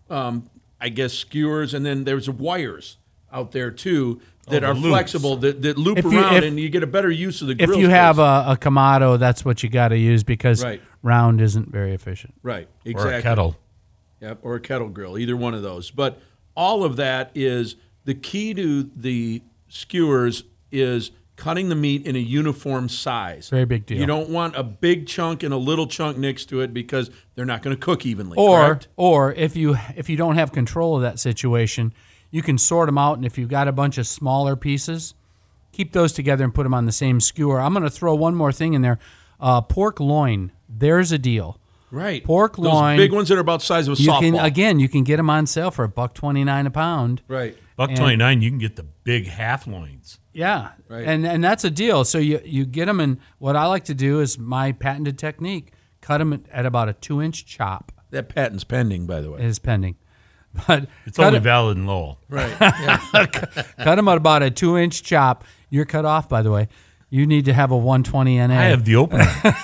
skewers, and then there's wires out there too that are flexible, that loop around, and you get a better use of the grill If you space. have a Kamado, that's what you got to use, because round isn't very efficient. Right, exactly. Or a kettle. Yep, or a kettle grill, either one of those. But all of that is the key to the skewers is cutting the meat in a uniform size. Very big deal. You don't want a big chunk and a little chunk next to it, because they're not going to cook evenly. Correct? Or if you don't have control of that situation, you can sort them out, and if you've got a bunch of smaller pieces, keep those together and put them on the same skewer. I'm going to throw one more thing in there. Pork loin, there's a deal. Right. Pork loin. Those big ones that are about the size of a softball. You can get them on sale for $1.29 a pound. Right. $1.29, you can get the big half loins. Yeah, right. And that's a deal. So you get them, and what I like to do is my patented technique, cut them at about a 2-inch chop. That patent's pending, by the way. It is pending. But it's only valid in Lowell. Right. Yeah. Cut them at about a 2-inch chop. You're cut off, by the way. You need to have a 120 NA. I have the opener.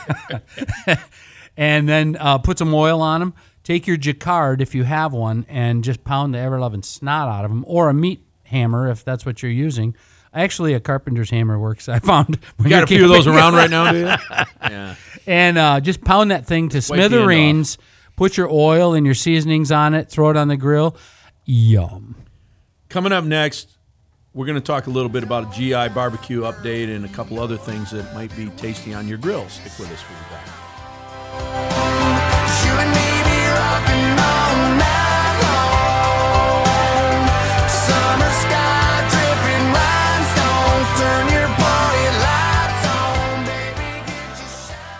And then put some oil on them. Take your Jacquard, if you have one, and just pound the ever-loving snot out of them, or a meat hammer, if that's what you're using. Actually, a carpenter's hammer works, I found. You got a few of those around right now, do you? Yeah. And just pound that thing to smithereens. Put your oil and your seasonings on it. Throw it on the grill. Yum. Coming up next, we're going to talk a little bit about a GI barbecue update and a couple other things that might be tasty on your grill. Stick with us. We'll be back. You and me be rocking all night long. Summer sky dripping rhinestones. Turn your party lights on, baby. Get your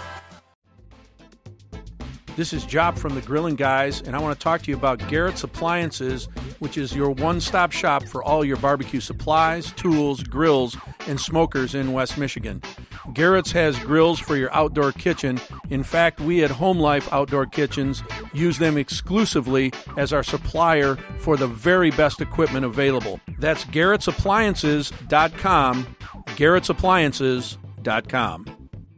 shine. This is Job from the Grillin' Guys, and I want to talk to you about Garrett's Appliances, which is your one-stop shop for all your barbecue supplies, tools, grills, and smokers in West Michigan. Garrett's has grills for your outdoor kitchen. In fact, we at Home Life Outdoor Kitchens use them exclusively as our supplier for the very best equipment available. That's Garrett'sAppliances.com, Garrett'sAppliances.com.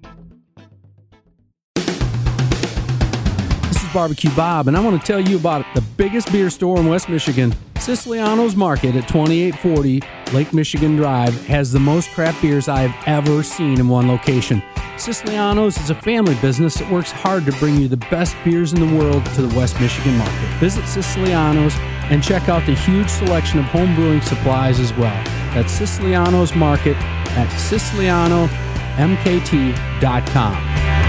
This is Barbecue Bob, and I want to tell you about the biggest beer store in West Michigan. Siciliano's Market at 2840 Lake Michigan Drive has the most craft beers I have ever seen in one location. Siciliano's is a family business that works hard to bring you the best beers in the world to the West Michigan market. Visit Siciliano's and check out the huge selection of home brewing supplies as well. That's Siciliano's Market at SicilianoMKT.com.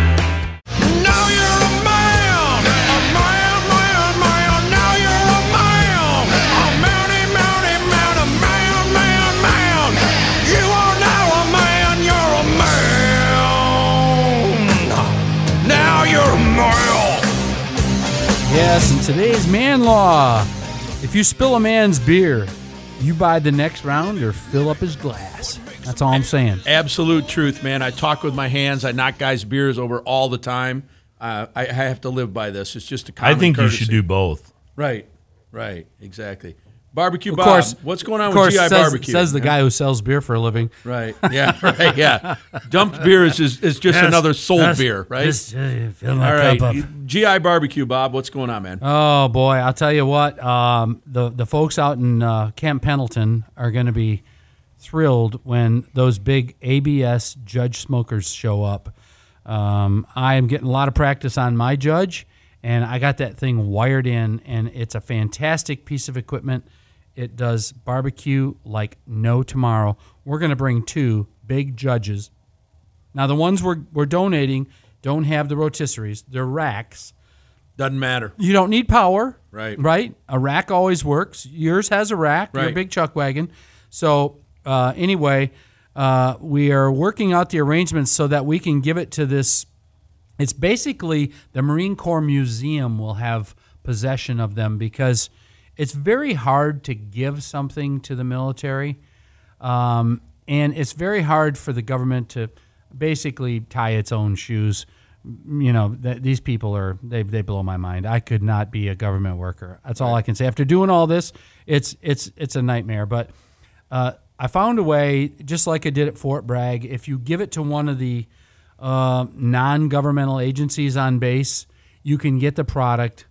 Yes, and today's man law. If you spill a man's beer, you buy the next round or fill up his glass. That's all I'm saying. Absolute truth, man. I talk with my hands. I knock guys' beers over all the time. I have to live by this. It's just a common I think courtesy. you should do both. Right, exactly. Barbecue Of Bob, course, what's going on of course, with GI says, Barbecue? Says the guy who sells beer for a living. Right. Yeah. Right. Yeah. Dumped beer is just another sold beer, right? Just, fill my All right. cup up. GI Barbecue, Bob. What's going on, man? Oh boy, I'll tell you what. The folks out in Camp Pendleton are going to be thrilled when those big ABS Judge smokers show up. I am getting a lot of practice on my Judge, and I got that thing wired in, and it's a fantastic piece of equipment. It does barbecue like no tomorrow. We're going to bring 2 big Judges. Now, the ones we're donating don't have the rotisseries. They're racks. Doesn't matter. You don't need power. Right. A rack always works. Yours has a rack. Your Right. big chuck wagon. So anyway, we are working out the arrangements so that we can give it to this. It's basically the Marine Corps Museum will have possession of them because it's very hard to give something to the military, and it's very hard for the government to basically tie its own shoes. You know, these people they blow my mind. I could not be a government worker. That's all I can say. After doing all this, it's a nightmare. But I found a way, just like I did at Fort Bragg. If you give it to one of the non-governmental agencies on base, you can get the product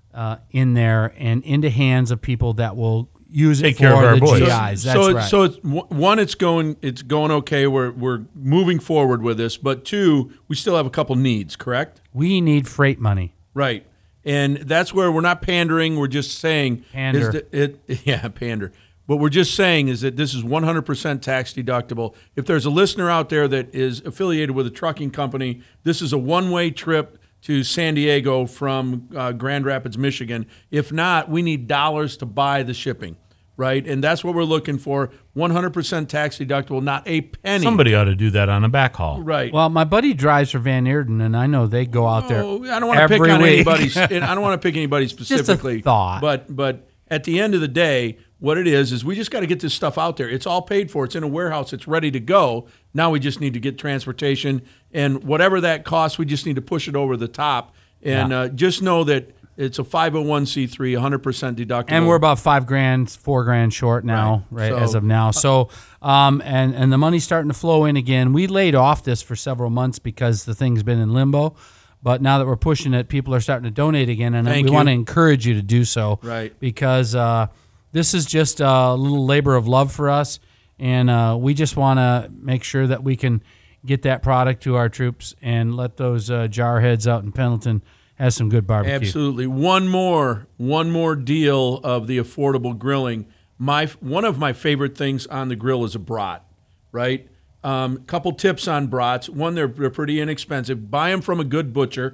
in there and into hands of people that will use it for the GIs. That's right. So it's one, it's going okay. We're moving forward with this, but 2, we still have a couple needs. Correct? We need freight money. Right, and that's where we're not pandering. We're just saying Pander. Pander. What we're just saying is that this is 100% tax deductible. If there's a listener out there that is affiliated with a trucking company, this is a one-way trip to San Diego from Grand Rapids, Michigan. If not, we need dollars to buy the shipping, right? And that's what we're looking for, 100% tax deductible, not a penny. Somebody ought to do that on a backhaul. Right. Well, my buddy drives for Van Eerden, and I know they go out there I don't want to pick on anybody. I don't want to pick anybody specifically. Just a thought. But at the end of the day, what it is we just got to get this stuff out there. It's all paid for. It's in a warehouse. It's ready to go. Now we just need to get transportation, and whatever that costs, we just need to push it over the top. And just know that it's a 501c3, 100% deductible. And we're about $4,000 short now, right, as of now. So, and the money's starting to flow in again. We laid off this for several months because the thing's been in limbo. But now that we're pushing it, people are starting to donate again, and we want to encourage you to do so. Right. Because this is just a little labor of love for us, and we just want to make sure that we can get that product to our troops and let those jarheads out in Pendleton have some good barbecue. Absolutely. One more deal of the affordable grilling. One of my favorite things on the grill is a brat, right? Couple tips on brats. One, they're pretty inexpensive. Buy them from a good butcher.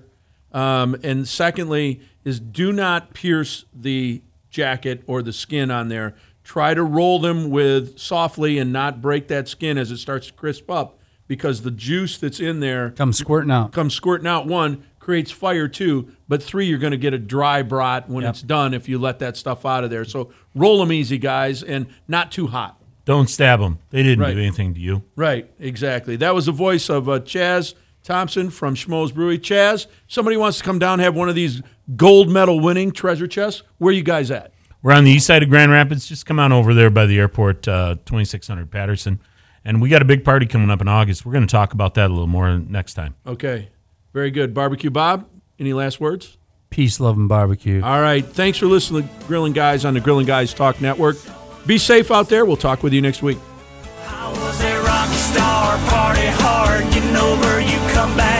And secondly is do not pierce the jacket or the skin on there. Try to roll them softly and not break that skin as it starts to crisp up, because the juice that's in there comes squirting out. 1, creates fire 2, but 3, you're going to get a dry brat when it's done if you let that stuff out of there. So roll them easy, guys, and not too hot. Don't stab them. They didn't do anything to you. Right, exactly. That was the voice of Chaz Thompson from Schmoes Brewery. Chaz, somebody wants to come down and have one of these gold medal winning treasure chests. Where are you guys at? We're on the east side of Grand Rapids. Just come on over there by the airport, 2600 Patterson. And we got a big party coming up in August. We're going to talk about that a little more next time. Okay, very good. Barbecue Bob, any last words? Peace, love, and barbecue. All right, thanks for listening to Grilling Guys on the Grilling Guys Talk Network. Be safe out there. We'll talk with you next week. I was a rock star, party hard, getting over, you come back.